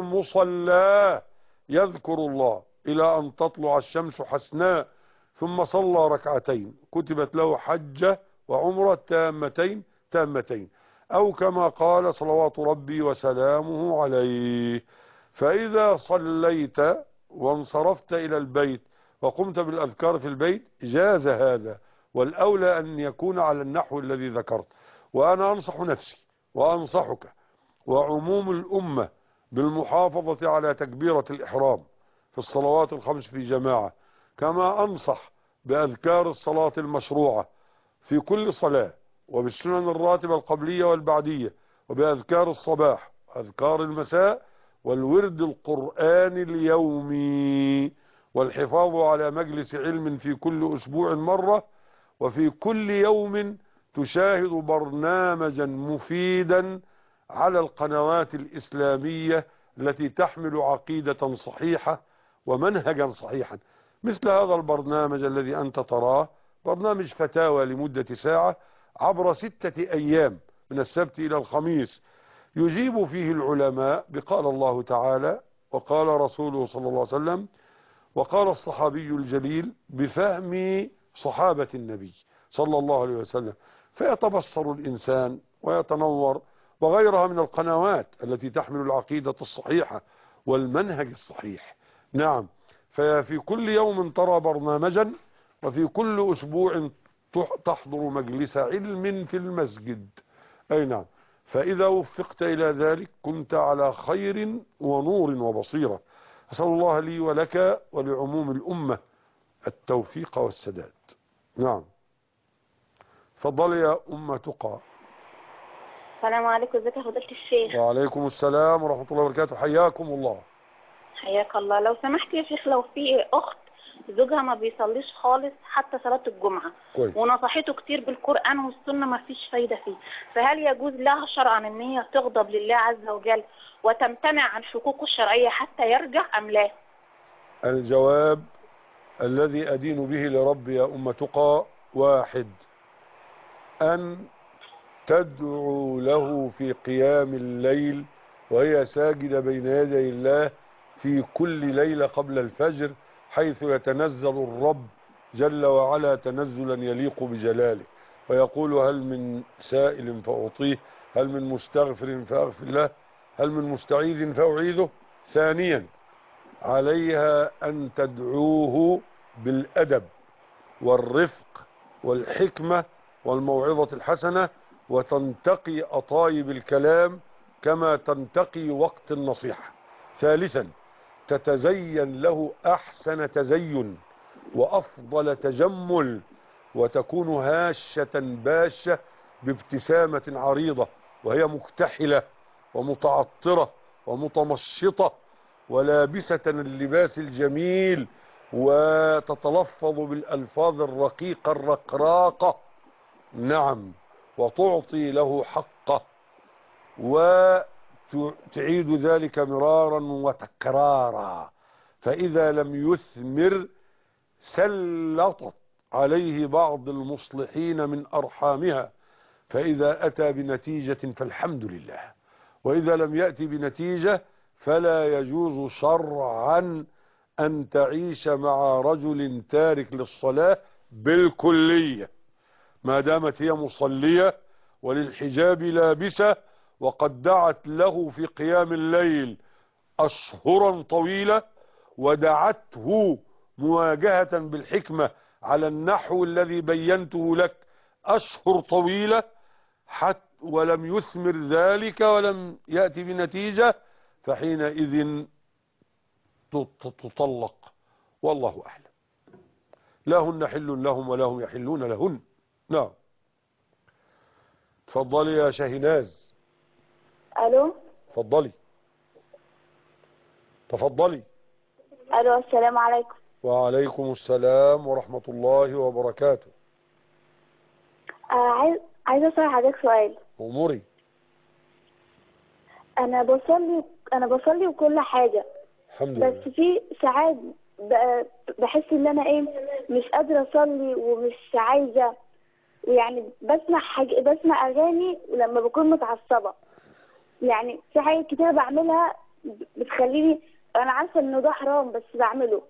مصلاه يذكر الله إلى أن تطلع الشمس حسناء ثم صلى ركعتين كتبت له حجة وعمرة تامتين تامتين، أو كما قال صلوات ربي وسلامه عليه. فإذا صليت وانصرفت إلى البيت وقمت بالأذكار في البيت جاز هذا، والأولى أن يكون على النحو الذي ذكرت. وأنا أنصح نفسي وأنصحك وعموم الأمة بالمحافظة على تكبيرة الإحرام في الصلوات الخمس في جماعة، كما أنصح بأذكار الصلاة المشروعة في كل صلاة وبالسنن الراتبة القبلية والبعدية وبأذكار الصباح أذكار المساء والورد القرآن اليومي، والحفاظ على مجلس علم في كل أسبوع مرة، وفي كل يوم تشاهد برنامجا مفيدا على القنوات الإسلامية التي تحمل عقيدة صحيحة ومنهجا صحيحا، مثل هذا البرنامج الذي أنت تراه، برنامج فتاوى لمدة ساعة عبر ستة أيام من السبت إلى الخميس، يجيب فيه العلماء بقال الله تعالى وقال رسوله صلى الله عليه وسلم وقال الصحابي الجليل بفهم صحابة النبي صلى الله عليه وسلم، فيتبصر الإنسان ويتنور، وغيرها من القنوات التي تحمل العقيدة الصحيحة والمنهج الصحيح. نعم، ففي كل يوم ترى برنامجا، وفي كل أسبوع تحضر مجلس علم في المسجد. أي نعم، فإذا وفقت إلى ذلك كنت على خير ونور وبصيرة. أسأل الله لي ولك ولعموم الأمة التوفيق والسداد. نعم، فضل يا أم تقى. السلام عليكم، ازيك يا فضيلة الشيخ؟ وعليكم السلام ورحمة الله وبركاته، حياكم الله. حياك الله. لو سمحت يا شيخ، لو في أخت زوجها ما بيصليش خالص حتى صلاة الجمعة كويس. ونصحته كتير بالقرآن والسنة ما فيش فايدة فيه، فهل يجوز لها شرعا ان هي تغضب لله عز وجل وتمتنع عن حقوقه الشرعية حتى يرجع أم لا؟ الجواب الذي أدين به لربي يا أم تقى واحد، أن تدعو له في قيام الليل وهي ساجدة بين يدي الله في كل ليلة قبل الفجر، حيث يتنزل الرب جل وعلا تنزلا يليق بجلاله، ويقول هل من سائل فأعطيه، هل من مستغفر فأغفر له، هل من مستعيذ فأعيذه. ثانيا، عليها أن تدعوه بالأدب والرفق والحكمة والموعظة الحسنة، وتنتقي أطايب الكلام كما تنتقي وقت النصيحة. ثالثا، تتزين له أحسن تزين وأفضل تجمل، وتكون هاشة باشة بابتسامة عريضة وهي مكتحلة ومتعطرة ومتمشطة ولابسة اللباس الجميل، وتتلفظ بالألفاظ الرقيقة الرقراقة. نعم، وتعطي له حقه، وتعيد ذلك مرارا وتكرارا، فإذا لم يثمر سلطت عليه بعض المصلحين من أرحامها، فإذا أتى بنتيجة فالحمد لله، وإذا لم يأتي بنتيجة فلا يجوز شرعا أن تعيش مع رجل تارك للصلاة بالكلية، ما دامت هي مصلية وللحجاب لابسة، وقد دعت له في قيام الليل أشهرا طويلة، ودعته مواجهة بالحكمة على النحو الذي بينته لك أشهر طويلة، حتى ولم يثمر ذلك ولم يأتي بنتيجة، فحينئذ تطلق، والله أعلم. لا هن حل لهم ولا هم يحلون لهن. نعم، تفضلي يا شاهناز. الو، تفضلي تفضلي. الو، السلام عليكم. وعليكم السلام ورحمة الله وبركاته. آه عايز عايزه اسال حضرتك سؤال. اموري. انا بصلي انا بصلي وكل حاجه، الحمد لله، بس في ساعات بحس ان انا ايه مش قادره اصلي ومش عايزه، يعني بسمع حاجة بسمع اغاني ولما بكون متعصبه، يعني في حاجات كتير بعملها بتخليني، انا عارفه انه ده حرام بس بعمله.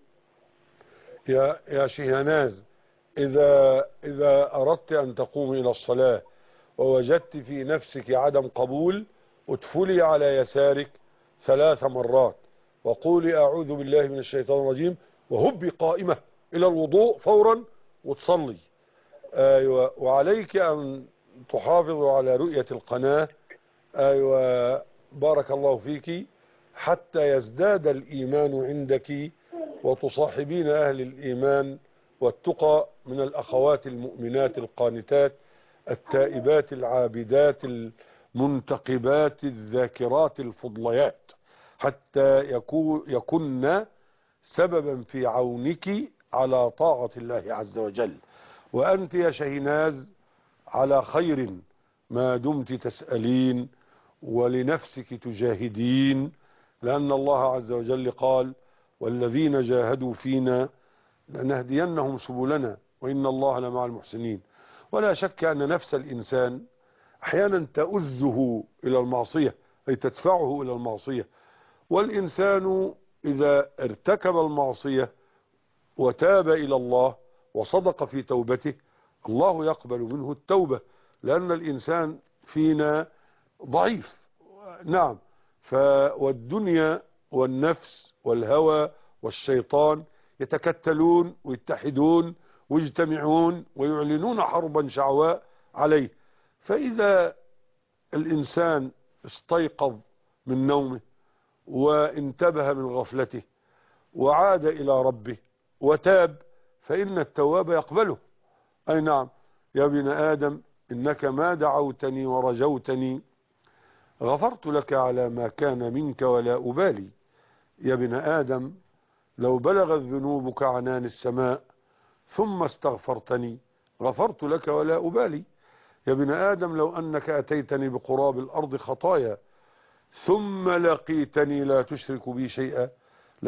يا يا شيهاناز، اذا اذا اردت ان تقومي الى الصلاه ووجدت في نفسك عدم قبول، ادفلي على يسارك ثلاث مرات وقولي اعوذ بالله من الشيطان الرجيم، وهبي قائمه الى الوضوء فورا وتصلي. ايوه، وعليك ان تحافظوا على رؤيه القناه. ايوه، بارك الله فيك، حتى يزداد الايمان عندك وتصاحبين اهل الايمان والتقى من الاخوات المؤمنات القانتات التائبات العابدات المنتقبات الذاكرات الفضليات، حتى يكون يكن سببا في عونك على طاعة الله عز وجل. وأنت يا شاهناز على خير ما دمت تسألين ولنفسك تجاهدين، لأن الله عز وجل قال والذين جاهدوا فينا لنهدينهم سبلنا وإن الله لمع المحسنين. ولا شك أن نفس الإنسان أحيانا تؤذه إلى المعصية، أي تدفعه إلى المعصية، والإنسان إذا ارتكب المعصية وتاب إلى الله وصدق في توبته الله يقبل منه التوبة، لأن الإنسان فينا ضعيف. نعم، والدنيا والنفس والهوى والشيطان يتكتلون ويتحدون ويجتمعون ويعلنون حربا شعواء عليه. فإذا الإنسان استيقظ من نومه وانتبه من غفلته وعاد إلى ربه وتاب فإن التواب يقبله. أي نعم، يا ابن آدم إنك ما دعوتني ورجوتني غفرت لك على ما كان منك ولا أبالي. يا ابن آدم لو بلغت ذنوبك عنان السماء ثم استغفرتني غفرت لك ولا أبالي. يا ابن آدم لو أنك أتيتني بقراب الأرض خطايا ثم لقيتني لا تشرك بي شيئا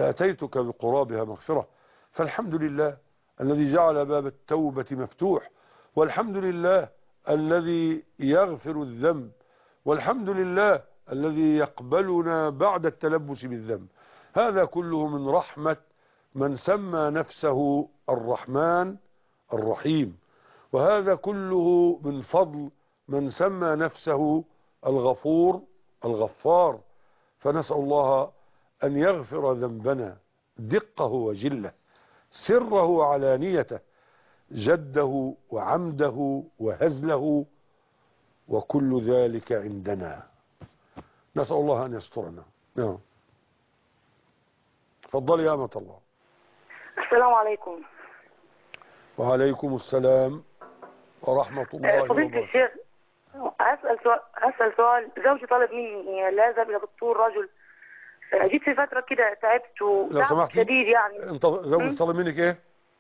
لأتيتك بقرابها مغفرة. فالحمد لله الذي جعل باب التوبة مفتوح والحمد لله الذي يغفر الذنب، والحمد لله الذي يقبلنا بعد التلبس بالذنب. هذا كله من رحمة من سمى نفسه الرحمن الرحيم، وهذا كله من فضل من سمى نفسه الغفور الغفار. فنسأل الله أن يغفر ذنبنا دقه وجله، سره وعلانيته، جده وعمده وهزله، وكل ذلك عندنا. نسأل الله أن يسترنا. نعم. تفضلي يا أمة الله. السلام عليكم. وعليكم السلام ورحمة الله وبركاته. فضيلة الشيخ، أسأل سؤال أسأل سؤال زوجي طلب مني لا أذهب إلى دكتور رجل. جيت في فترة كده تعبت وتعب شديد يعني. أنت زوجك طلب منك إيه؟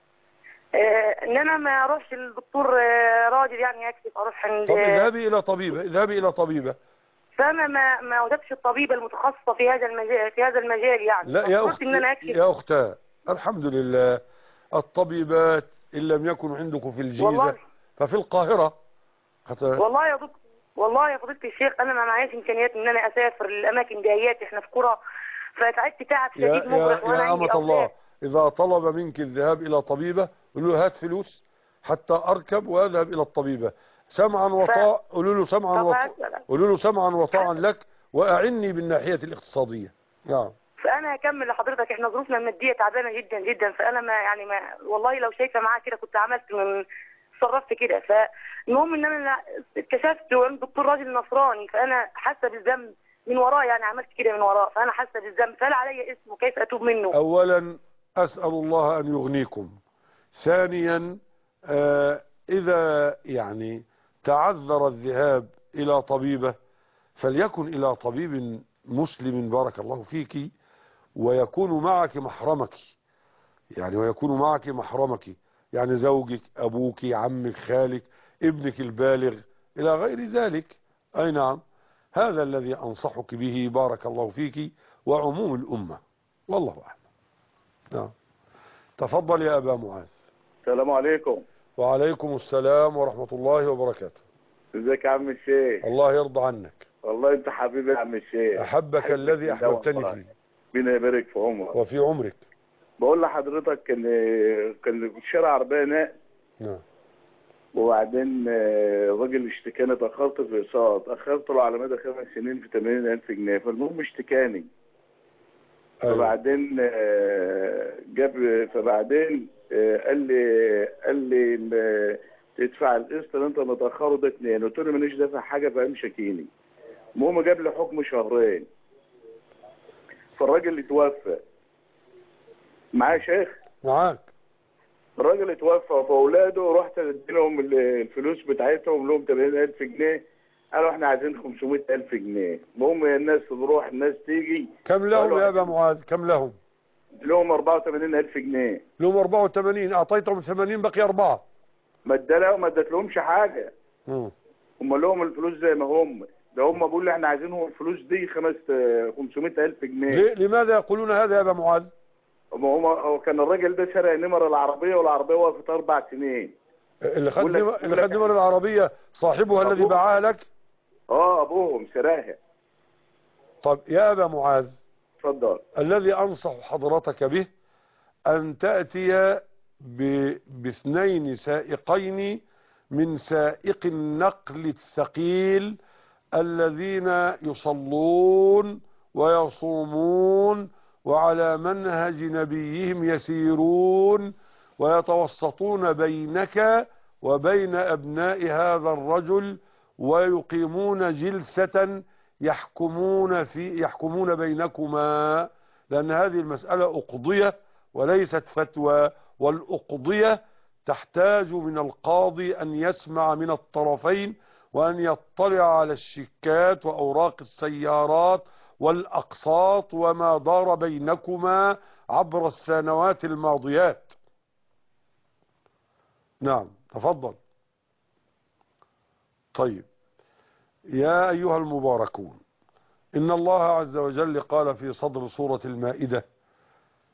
آه إن أنا ما أروحش للدكتور آه راجل يعني أكشف، أروح عند. طب اذهبي إلى طبيبة، اذهبي إلى طبيبة. فأنا ما ما وجدتش الطبيبة المتخصصة في هذا المجال في هذا المجال يعني. لا يا أخت إن أنا أكشف. يا أختاه، الحمد لله الطبيبات إن لم يكن عندكم في الجيزة والله. ففي القاهرة. والله يا دكتور، والله يا فضيلة الشيخ أنا ما معيش إمكانيات إن أنا أسافر للأماكن دهيات، إحنا في قرى، فتعبت تعب شديد مغرق وأنا عندي أولاد. الله إذا طلب منك الذهاب إلى طبيبة قل له هات فلوس حتى أركب وأذهب إلى الطبيبة، سمعا وطاعا. ف... قولوا له سمعا وطاعا، قولوا له سمعا وطاعا لك، وأعني بالناحية الاقتصادية. نعم. فأنا هكمل لحضرتك، إحنا ظروفنا المادية تعبانة جدا جدا، فأنا ما يعني ما والله لو شايفة معاه كده كنت عملت من صرفت كده. فالمهم ان انا اكتشفت عند دكتور راجل نصراني، فانا حاسه بالذنب من وراه، يعني عملت كده من وراه، فانا حاسه بالذنب. فهل علي اسم وكيف اتوب منه؟ اولا اسال الله ان يغنيكم. ثانيا آه اذا يعني تعذر الذهاب الى طبيبه فليكن الى طبيب مسلم بارك الله فيك، ويكون معك محرمك، يعني ويكون معك محرمك يعني زوجك، أبوك، عمك، خالك، ابنك البالغ إلى غير ذلك. أي نعم، هذا الذي أنصحك به بارك الله فيك وعموم الأمة، والله أعلم. نعم. تفضل يا أبا معاذ. السلام عليكم. وعليكم السلام ورحمة الله وبركاته. ازيك يا عم الشيخ؟ الله يرضى عنك. والله انت حبيبي يا عم الشيخ. أحبك الذي أحببتني فيه. ربنا يبارك في عمرك وفي عمرك. بقول لحضرتك كان كان في الشارع عربيه نقل. نعم. وبعدين الراجل اشتكاني، اتاخرت في اقساط، اخرت له على مدى خمس سنين في ثمانين ألف جنيه، فالمهم اشتكاني. أيوة. فبعدين جاب فبعدين قال لي قال لي تدفع القسط اللي انت متاخره ده اتنين، قلت له مانيش دافع حاجه فقام شاكيني. المهم جاب لي حكم شهرين. فالراجل اللي توفى معايا شيخ؟ معاك. الراجل اتوفى فاولاده، رحت ادي لهم الفلوس بتاعتهم، لهم ثمانين ألف جنيه، قالوا احنا عايزين خمسمائة ألف جنيه. المهم الناس تروح الناس تيجي. كم لهم يا ابا معاذ؟ كم لهم؟ لهم أربعة وثمانين ألف جنيه. لهم أربعة وثمانين، اعطيتهم ثمانين بقي أربعة. ما ادالهم ما ادتلهمش حاجه. امم هم لهم الفلوس زي ما هم، ده هم بيقولوا احنا عايزينهم الفلوس دي خمس خمسمائة ألف جنيه. لماذا يقولون هذا يا ابا معاذ؟ هو كان الراجل ده سرق نمر العربيه، والعربيه وقفت اربع سنين. اللي خد نمر اللي خد نمر العربيه صاحبها الذي باعها لك؟ اه ابوهم سراها. طب يا ابا معاذ، اتفضل. الذي انصح حضرتك به ان تاتي باثنين سائقين من سائق النقل الثقيل الذين يصلون ويصومون وعلى منهج نبيهم يسيرون، ويتوسطون بينك وبين أبناء هذا الرجل، ويقيمون جلسة يحكمون في يحكمون بينكما، لأن هذه المسألة أقضية وليست فتوى، والأقضية تحتاج من القاضي أن يسمع من الطرفين، وأن يطلع على الشيكات وأوراق السيارات والأقساط وما دار بينكما عبر السنوات الماضيات. نعم. تفضل. طيب يا أيها المباركون، إن الله عز وجل قال في صدر سورة المائدة: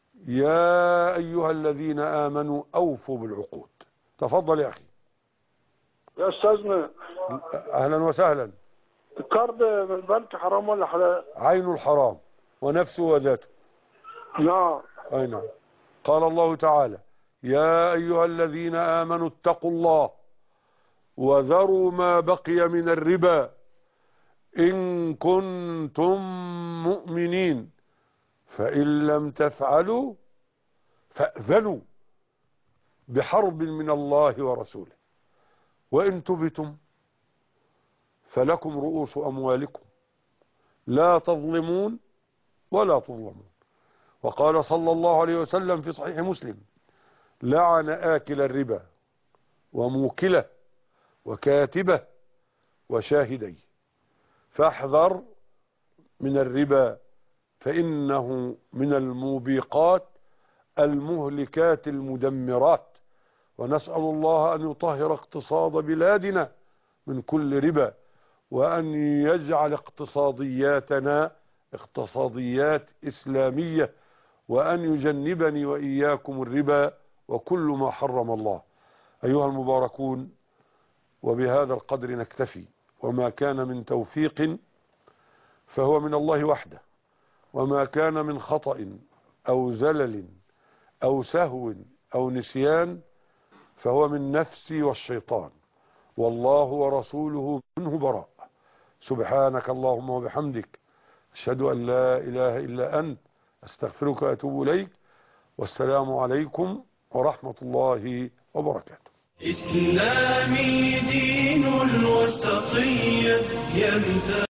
يا أيها الذين آمنوا أوفوا بالعقود. تفضل يا أخي. يا أستاذنا. أهلا وسهلا. القرض من البنك حرام ولا حلال؟ عين الحرام ونفسه وذاته. نعم. أي نعم. قال الله تعالى: يا أيها الذين آمنوا اتقوا الله وذروا ما بقي من الربا إن كنتم مؤمنين فإن لم تفعلوا فأذنوا بحرب من الله ورسوله وإن تبتم فلكم رؤوس أموالكم لا تظلمون ولا تظلمون. وقال صلى الله عليه وسلم في صحيح مسلم: لعن آكل الربا وموكله وكاتبه وشاهديه. فاحذر من الربا فإنه من الموبقات المهلكات المدمرات، ونسأل الله أن يطهر اقتصاد بلادنا من كل ربا، وأن يجعل اقتصادياتنا اقتصاديات إسلامية، وأن يجنبني وإياكم الربا وكل ما حرم الله. أيها المباركون، وبهذا القدر نكتفي، وما كان من توفيق فهو من الله وحده، وما كان من خطأ أو زلل أو سهو أو نسيان فهو من نفسي والشيطان، والله ورسوله منه براء. سبحانك اللهم وبحمدك، أشهد أن لا إله إلا أنت، أستغفرك وأتوب إليك، والسلام عليكم ورحمة الله وبركاته. إسلامي دين الوسطية يمتد